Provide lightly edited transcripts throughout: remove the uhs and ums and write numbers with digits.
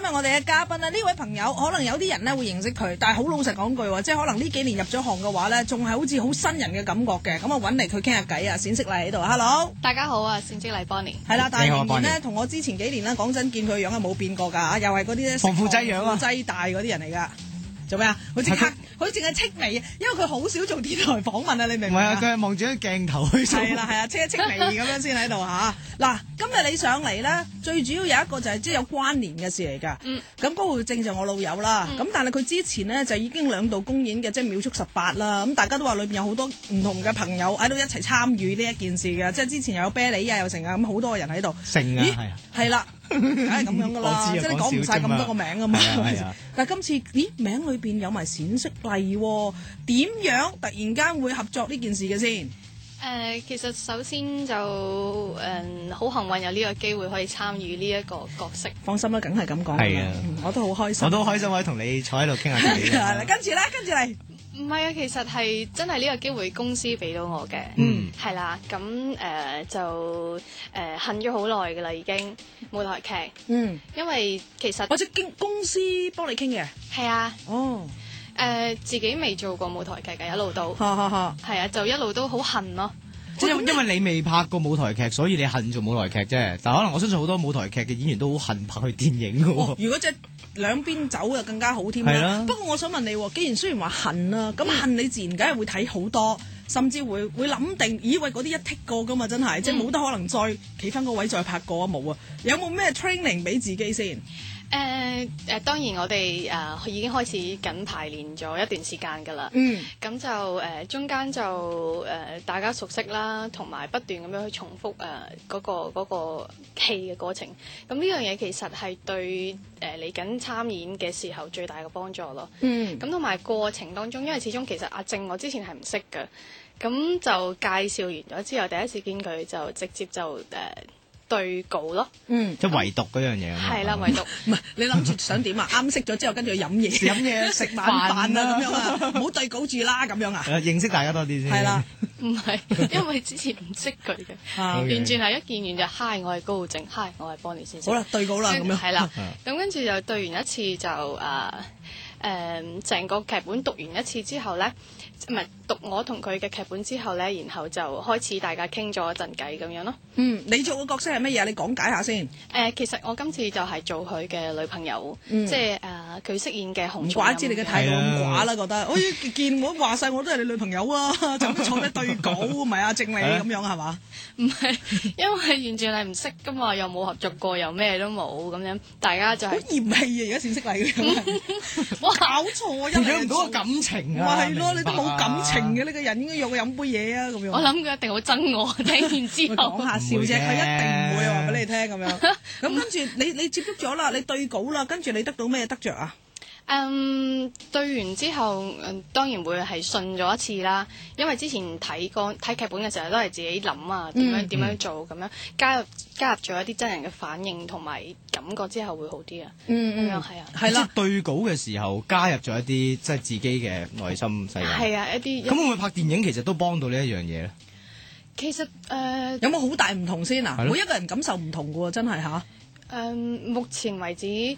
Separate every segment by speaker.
Speaker 1: 日我哋嘅嘉賓呢位朋友可能有啲人呢會認識佢，但係好老實講句喎，即係可能呢幾年入咗行嘅話呢，仲係好似好新人嘅感覺嘅。咁啊揾嚟佢傾下偈啊，冼色麗喺度 ，Hello，
Speaker 2: 大家好啊，冼色麗 Bonnie。
Speaker 1: 係啦，但係仍然呢，同我之前幾年呢，講真見佢樣係冇變過㗎，又係嗰啲
Speaker 3: 防腐劑樣啊，
Speaker 1: 劑大嗰啲人嚟㗎。做咩啊？佢即刻，佢淨係戚眉，因為佢好少做電台訪問啊！你明唔明啊？
Speaker 3: 唔係啊，佢係望住個鏡頭去做。
Speaker 1: 係啦，係啊，戚一戚眉咁樣先喺度嚇。嗱，今日你上嚟咧，最主要有一個就係即係有關聯嘅事嚟㗎。咁高浩正就我老友啦。咁但係佢之前呢，就已經兩度公演嘅，即係秒速18啦。咁大家都話裏邊有好多唔同嘅朋友喺度一齊參與呢一件事嘅，即係之前又有啤梨啊，又成啊，咁好多個人喺度。
Speaker 3: 成啊，係啊，
Speaker 1: 係啦。梗係咁樣噶啦，即係你講唔晒咁多個名啊嘛。但係今次，咦，名裏邊有埋冼色麗喎，點樣突然間會合作呢件事嘅先？
Speaker 2: 其實首先就好幸運有呢個機會可以參與呢一個角色。
Speaker 1: 放心啦，梗係咁講。
Speaker 3: 係啊，
Speaker 1: 我都好開心。
Speaker 3: 我都開心可以同你坐喺度傾下偈。
Speaker 1: 跟住嚟。
Speaker 2: 唔係啊，其實係真係呢個機會公司俾到我嘅，係啦，咁就恨咗好耐㗎啦，已經舞台劇，因為其實
Speaker 1: 我即係公司幫你傾嘅，
Speaker 2: 係啊，
Speaker 1: 哦，
Speaker 2: 自己未做過舞台劇嘅，一路都，係啊，就一路都好恨咯。
Speaker 3: 因為你未拍過舞台劇，所以你恨做舞台劇啫。但可能我相信好多舞台劇嘅演員都好恨拍去電影㗎喎。
Speaker 1: 如果即係兩邊走就更加好添啦。不過我想問你，既然雖然話恨啦，咁恨你自然梗係會睇好多，甚至會諗定，咦喂嗰啲一剔過㗎嘛，真係即係冇得可能再企翻個位再拍過啊，冇啊。有冇咩 training 俾自己先？
Speaker 2: 當然我哋已經開始緊排練咗一段時間㗎啦。咁就中間就大家熟悉啦，同埋不斷咁樣去重複嗰個戲嘅過程。咁呢樣嘢其實係對嚟緊參演嘅時候最大嘅幫助咯。咁同埋過程當中，因為始終其實阿正我之前係唔識㗎，咁就介紹完咗之後，第一次見佢就直接就對稿咯，即
Speaker 3: 係唯獨嗰樣嘢。
Speaker 2: 係啦，唯獨
Speaker 1: 唔係你諗住想點啊？啱識咗之後，跟住去飲嘢、食晚飯啊咁樣啊，唔好對稿住啦咁樣啊。
Speaker 3: 認識大家多啲先。
Speaker 1: 係啦，
Speaker 2: 唔係，因為之前唔識佢嘅，完全係一見完就嗨，我係高浩正，嗨，我係 Bonnie 先生。
Speaker 1: 好啦，對稿啦咁樣。
Speaker 2: 係啦，咁跟住就對完一次就成個劇本讀完一次之後咧。唔係讀我同佢嘅劇本之後咧，然後就開始大家傾咗一陣偈咁樣咯。
Speaker 1: 你做嘅角色係乜嘢？你講解下先。
Speaker 2: 其實我今次就係做佢嘅女朋友，即係佢飾演嘅洪松蔭。
Speaker 1: 唔怪之你嘅態度咁寡啦，覺得，哎見我話晒我都係你女朋友啊，就咁坐低對稿，唔係阿正你咁樣係嘛？
Speaker 2: 唔係，因為完全係唔識噶嘛，又冇合作過，又咩都冇咁樣，大家就係好
Speaker 1: 嫌棄啊！而家冼色麗嘅樣，我搞錯啊！
Speaker 3: 養唔到個感情啊！
Speaker 1: 咪係咯，你都冇感情嘅呢個人，應該約佢飲杯嘢啊咁樣。
Speaker 2: 我諗佢一定好憎我，聽完之後
Speaker 1: 講下笑啫，佢一定唔會話俾你聽咁樣。咁跟住你接觸咗啦，你對稿啦，跟住你得到咩得着啊？
Speaker 2: 對完之後，當然會係順咗一次啦。因為之前睇劇本嘅時候都係自己諗啊，點樣做咁樣，加入咗一啲真人嘅反應同埋感覺之後會好啲啊。咁樣係啊，
Speaker 3: 係啦。對稿嘅時候加入咗一啲即係自己嘅內心世界。係
Speaker 2: 啊，一啲。
Speaker 3: 咁會唔會拍電影其實都幫到呢一樣嘢咧？
Speaker 2: 其實
Speaker 1: 有冇好大唔同先啊？每一個人感受唔同嘅喎，真係嚇。
Speaker 2: 目前為止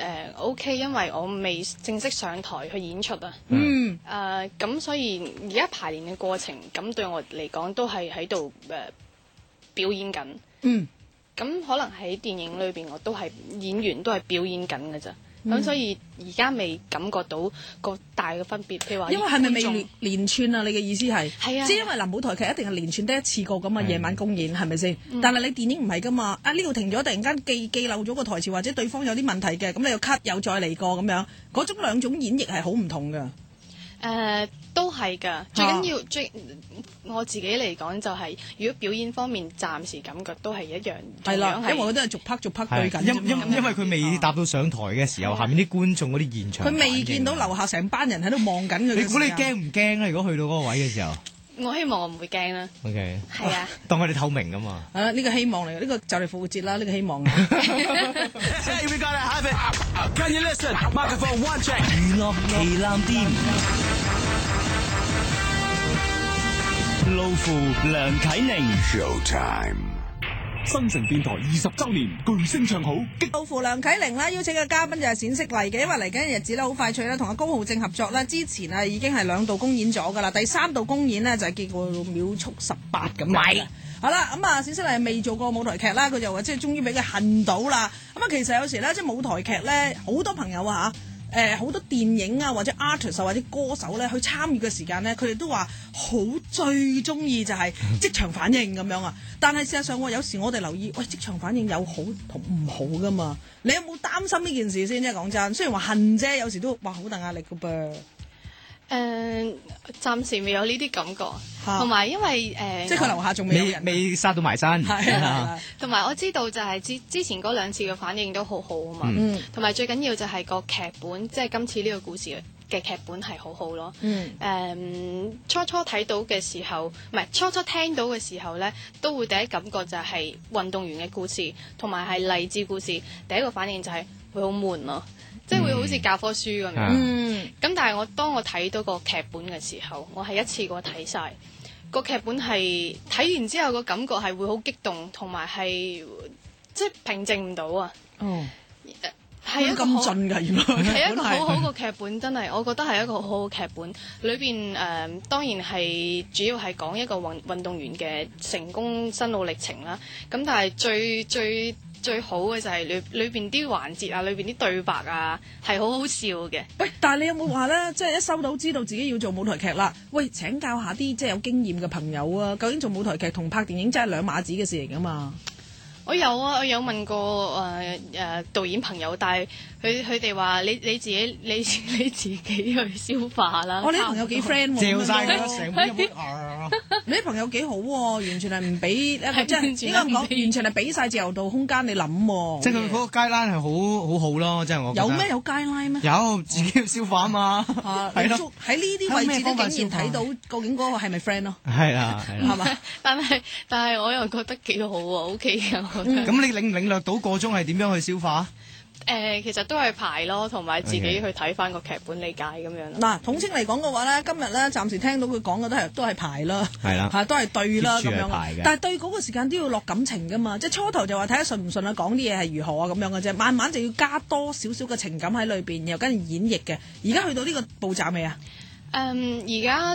Speaker 2: OK，因為我未正式上台去演出啊。咁所以而家排練嘅過程，咁對我嚟講都係喺度表演緊。咁可能喺電影裏邊，我都係演員，都係表演緊嘅咋。咁所以而家未感覺到個大嘅分別，譬如話，
Speaker 1: 因為係咪未連串啊？你嘅意思係？
Speaker 2: 係啊，
Speaker 1: 即係因為舞台劇一定係連串得一次過咁啊，夜晚公演係咪先？但係你電影唔係噶嘛，呢度停咗，突然間記漏咗個台詞，或者對方有啲問題嘅，咁你又 cut 又再嚟過咁樣，嗰種兩種演繹係好唔同㗎。
Speaker 2: 都係㗎，最緊要我自己嚟講就係，如果表演方面暫時感覺都係一樣，
Speaker 1: 係啦，因為我都係逐 part 對緊。
Speaker 3: 因為佢未搭到上台嘅時候，下面啲觀眾嗰啲現場，
Speaker 1: 佢未見到樓下成班人喺度望緊佢。
Speaker 3: 你估你驚唔驚咧？如果去到嗰個位嘅時候，
Speaker 2: 我希望我唔會驚啦。
Speaker 3: OK，
Speaker 2: 係啊，
Speaker 3: 當佢哋透明㗎嘛。
Speaker 1: 呢個希望嚟嘅，呢個就嚟復活節啦，呢個希望。
Speaker 4: Hey, we gotta have it. Can you listen? Microphone one check.
Speaker 5: 娛樂旗艦店，路乎梁啟寧。
Speaker 4: Showtime.
Speaker 5: 新城電台20週年巨聲唱好，
Speaker 1: 到乎梁啟玲啦，邀請嘅嘉賓就係冼色麗嘅，因為嚟緊嘅日子咧好快脆啦，同阿高浩正合作啦，之前啊已經係2度公演咗噶啦，第3度公演呢就係叫做秒速18咁樣。好啦，咁啊冼色麗未做過舞台劇啦，佢就話即係終於俾佢恨到啦。咁啊，其實有時咧即係舞台劇咧，好多朋友啊好多電影啊或者 artist 或者歌手咧去參與嘅時間咧，佢哋都話好最中意就係即場反應咁樣啊。但係事實上有時我哋留意，喂，即場反應有好同唔好噶嘛？你有冇擔心呢件事先？即係講真，雖然話恨啫，有時都哇好大壓力噶噃。
Speaker 2: 暫時未有呢啲感覺，同埋因為
Speaker 1: 即係佢樓下仲未有人
Speaker 3: 未殺到埋身，
Speaker 2: 同埋我知道就係之前嗰2次嘅反應都好好啊嘛，同埋最緊要就係個劇本，即係今次呢個故事嘅劇本係好好咯。初初睇到嘅時候，唔係初初聽到嘅時候咧，都會第一感覺就係運動員嘅故事，同埋係勵志故事。第一個反應就係會好悶咯。即係會好似教科書咁樣，咁但係當我睇到個劇本嘅時候，我係一次過睇晒個劇本，係睇完之後個感覺係會好激動，同埋係即係平靜唔到啊！係一個
Speaker 1: 咁盡㗎，原來
Speaker 2: 係一個好好嘅劇本，真係我覺得係一個好好嘅劇本。裏邊當然係主要係講一個運動員嘅成功心路歷程啦。咁但係最好嘅就係裏邊啲環節啊，裏邊啲對白啊，係好好笑嘅。
Speaker 1: 喂，但係你有冇話咧，即係一收到知道自己要做舞台劇啦？喂，請教下啲即係有經驗嘅朋友啊，究竟做舞台劇同拍電影真係兩碼子嘅事嚟㗎嘛？
Speaker 2: 我有問過導演朋友，但係佢哋話你自己去消化啦。
Speaker 1: 我啲朋友幾 friend 喎，
Speaker 3: 嚼晒佢成本一
Speaker 1: 你啲朋友幾好喎，完全係唔俾即係應該咁講，完全係俾晒自由度空間你諗喎。
Speaker 3: 即係佢嗰個 guideline 係好好咯，即係我覺得。
Speaker 1: 有咩有 guideline 咩？
Speaker 3: 有自己要消化啊嘛。係咯。
Speaker 1: 喺呢啲位置都竟然睇到究竟嗰個係咪 friend 咯？
Speaker 3: 係啦，
Speaker 1: 係嘛？
Speaker 2: 但係我又覺得幾好喎 ，OK 嘅。
Speaker 3: 咁你領略到個中係點樣去消化？
Speaker 2: 其實都係排咯，同埋自己去睇翻個劇本理解咁樣。
Speaker 1: 嗱，統稱嚟講嘅話咧，今日咧暫時聽到佢講嘅都係排啦，
Speaker 3: 係啦，
Speaker 1: 都係對啦咁樣。但係對嗰個時間都要落感情噶嘛，即係初頭就話睇下順唔順啊，講啲嘢係如何啊咁樣嘅啫，慢慢就要加多少少嘅情感喺裏邊，又跟住演繹嘅。而家去到呢個步驟未啊？
Speaker 2: 而家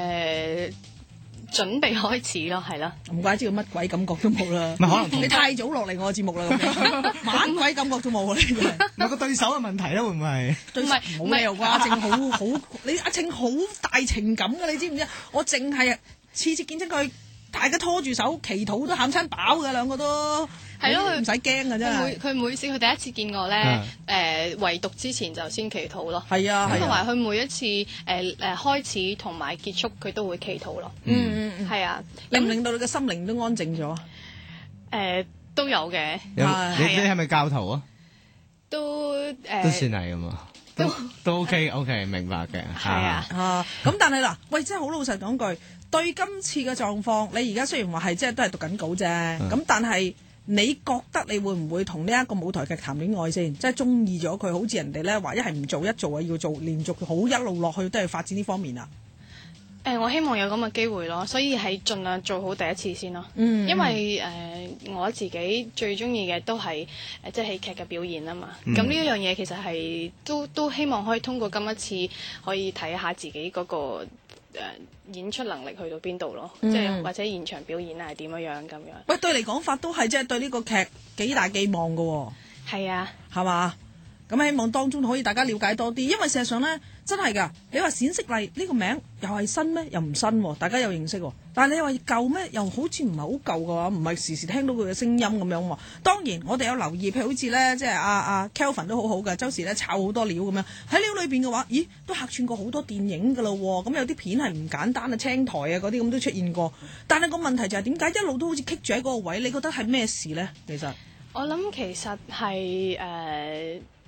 Speaker 2: 準備開始咯，係啦。
Speaker 1: 唔怪之乜鬼感覺都冇啦。
Speaker 3: 可能
Speaker 1: 你太早落嚟我嘅節目啦，咁樣乜鬼感覺都冇啊！你真係
Speaker 3: 唔係個對手嘅問題啦，會唔會係？
Speaker 1: 唔係冇理由啩？阿正好，你阿正好大情感㗎，你知唔知？我淨係次次見親佢，大家拖住手祈禱都喊餐飽㗎，兩個都
Speaker 2: 係咯，
Speaker 1: 唔使驚㗎真係。
Speaker 2: 佢每次佢第一次見我咧，圍讀之前就先祈禱咯。
Speaker 1: 係啊，
Speaker 2: 同埋佢每一次開始同埋結束佢都會祈禱咯。係啊，
Speaker 1: 令唔令到你嘅心靈都安靜咗？
Speaker 2: 都有嘅。
Speaker 3: 你係咪教徒啊？
Speaker 2: 都
Speaker 3: 算係㗎嘛。都 OK， 明白嘅。
Speaker 2: 係啊。
Speaker 1: 咁但係嗱，喂，真係好老實講句，對今次嘅狀況，你而家雖然話係即係都係讀緊稿啫，咁但係你覺得你會唔會同呢一個舞台劇談戀愛先？即係中意咗佢，好似人哋咧話一係唔做一做啊，要做連續好一路落去都係發展呢方面啊。
Speaker 2: 我希望有咁嘅機會咯，所以係盡量做好第一次先咯。因為我自己最中意嘅都係即係戲劇嘅表演啊嘛。咁呢一樣嘢其實係都希望可以通過今一次可以睇下自己嗰個演出能力去到邊度咯，即係或者現場表演係點樣咁樣。
Speaker 1: 喂，對你講法都係即係對呢個劇幾大寄望㗎喎。
Speaker 2: 係啊，
Speaker 1: 係嘛？咁希望當中可以大家了解多啲，因為事實上咧真係㗎。你話冼色麗呢個名又係新咩？又唔新喎，大家又認識喎。但係你話舊咩？又好似唔係好舊嘅話，唔係時時聽到佢嘅聲音咁樣喎。當然我哋有留意，譬如好似咧，即係阿 Kelvin 都好好嘅，周時咧炒好多料咁樣喺料裏邊嘅話，咦都客串過好多電影㗎咯喎。咁有啲片係唔簡單啊，青台啊嗰啲咁都出現過。但係個問題就係點解一路都好似棘住喺嗰個位？你覺得係咩事咧？其實
Speaker 2: 我諗其實係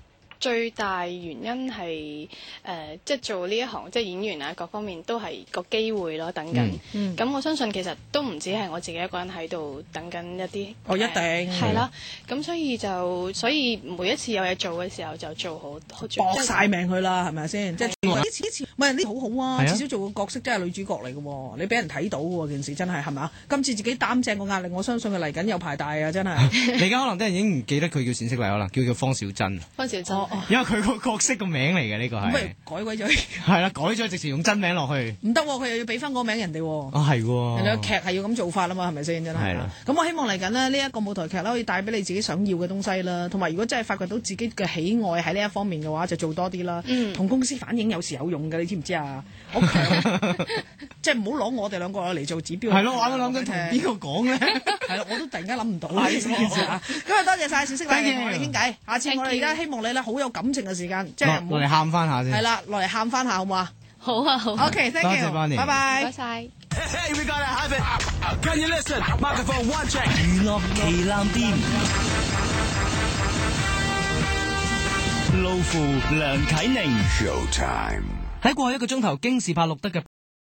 Speaker 2: 最大原因係即係做呢一行，即係演員啊，各方面都係個機會咯，等緊。咁我相信其實都唔止係我自己一個人喺度等緊一啲。
Speaker 1: 一定
Speaker 2: 係啦。咁所以每一次有嘢做嘅時候就做好
Speaker 1: 搏晒命去啦，係咪先？即係呢次唔係呢好好啊！至少做個角色真係女主角嚟嘅喎，你俾人睇到喎件事真係咪啊？今次自己擔正個壓力，我相信佢嚟緊有排大啊！真係。
Speaker 3: 你而家可能啲人已經唔記得佢叫冼色麗，可能叫方小珍。
Speaker 2: 方小珍，
Speaker 3: 因為佢個角色個名嚟嘅呢個係。
Speaker 1: 咁咪改鬼咗？
Speaker 3: 係啦，改咗直情用真名落去。
Speaker 1: 唔得，佢又要俾翻個名人哋。
Speaker 3: 係喎。
Speaker 1: 人哋個劇係要咁做法啊嘛，係咪先？真係。係啦。咁我希望嚟緊呢一個舞台劇可以帶俾你自己想要嘅東西啦，同埋如果真係發掘到自己嘅喜愛喺呢一方面嘅話，就做多啲啦。同公司反映有時有用嘅，你知唔知啊？好強，即係唔好攞我哋兩個嚟做指標。
Speaker 3: 係咯，我都諗緊同邊個講咧。
Speaker 1: 係咯，我都突然間諗唔到呢件事啊！今日多謝晒冼色麗同我哋傾偈，下次我哋而家希望你咧好有感情嘅時間，即係
Speaker 3: 落嚟喊翻下先。
Speaker 1: 係啦，落嚟喊翻下好唔好啊？
Speaker 2: 好啊，好。
Speaker 1: OK，thank you，拜拜。
Speaker 2: 唔該晒。
Speaker 4: Hey, we gotta have it. Can you listen? Microphone one check.
Speaker 6: 娛樂旗艦店，路乎梁啟寧。
Speaker 5: Showtime。
Speaker 3: 喺過去1個鐘頭，京士柏錄得嘅